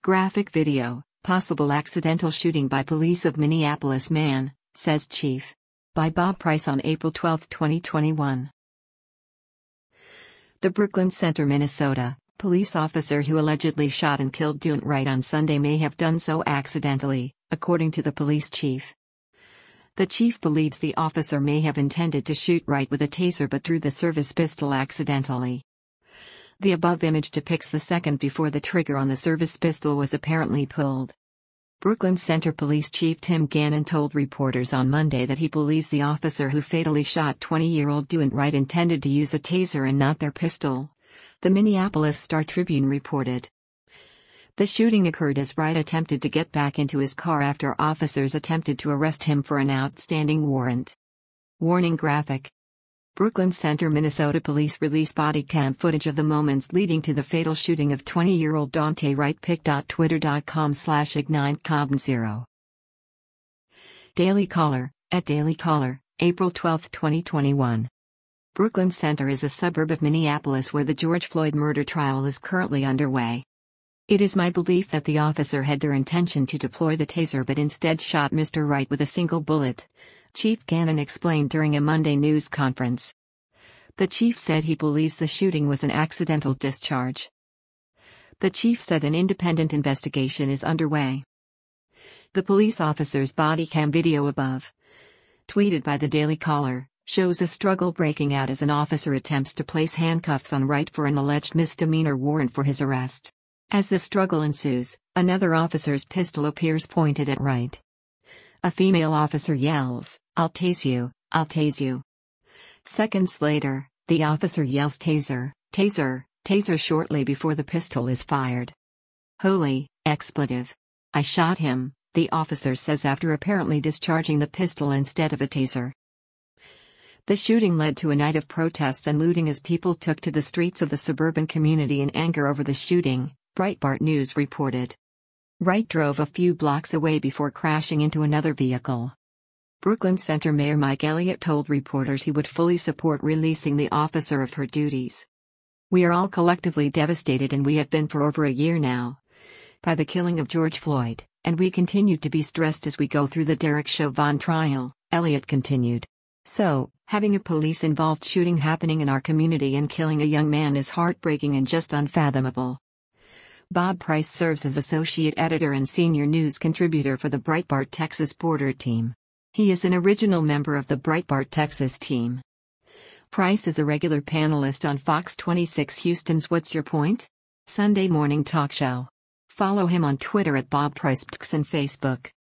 Graphic video, possible accidental shooting by police of Minneapolis man, says chief. By Bob Price on April 12, 2021. The Brooklyn Center, Minnesota, police officer who allegedly shot and killed Daunte Wright on Sunday may have done so accidentally, according to the police chief. The chief believes the officer may have intended to shoot Wright with a taser but drew the service pistol accidentally. The above image depicts the second before the trigger on the service pistol was apparently pulled. Brooklyn Center Police Chief Tim Gannon told reporters on Monday that he believes the officer who fatally shot 20-year-old Daunte Wright intended to use a taser and not their pistol, the Minneapolis Star-Tribune reported. The shooting occurred as Wright attempted to get back into his car after officers attempted to arrest him for an outstanding warrant. Warning graphic. Brooklyn Center, Minnesota police release body cam footage of the moments leading to the fatal shooting of 20-year-old Daunte Wright. pic.twitter.com/ignitecobb0. Daily Caller, at Daily Caller, April 12, 2021. Brooklyn Center is a suburb of Minneapolis where the George Floyd murder trial is currently underway. It is my belief that the officer had their intention to deploy the taser but instead shot Mr. Wright with a single bullet, Chief Gannon explained during a Monday news conference. The chief said he believes the shooting was an accidental discharge. The chief said an independent investigation is underway. The police officer's body cam video above, tweeted by the Daily Caller, shows a struggle breaking out as an officer attempts to place handcuffs on Wright for an alleged misdemeanor warrant for his arrest. As the struggle ensues, another officer's pistol appears pointed at Wright. A female officer yells, "I'll tase you, I'll tase you." Seconds later, the officer yells taser, taser, taser shortly before the pistol is fired. Holy, expletive. I shot him, the officer says after apparently discharging the pistol instead of a taser. The shooting led to a night of protests and looting as people took to the streets of the suburban community in anger over the shooting, Breitbart News reported. Wright drove a few blocks away before crashing into another vehicle. Brooklyn Center Mayor Mike Elliott told reporters he would fully support releasing the officer of her duties. "We are all collectively devastated, and we have been for over a year now, by the killing of George Floyd, and we continue to be stressed as we go through the Derek Chauvin trial," Elliott continued. "So, having a police-involved shooting happening in our community and killing a young man is heartbreaking and just unfathomable." Bob Price serves as associate editor and senior news contributor for the Breitbart Texas Border team. He is an original member of the Breitbart Texas team. Price is a regular panelist on Fox 26 Houston's What's Your Point? Sunday morning talk show. Follow him on Twitter at Bob Price and Facebook.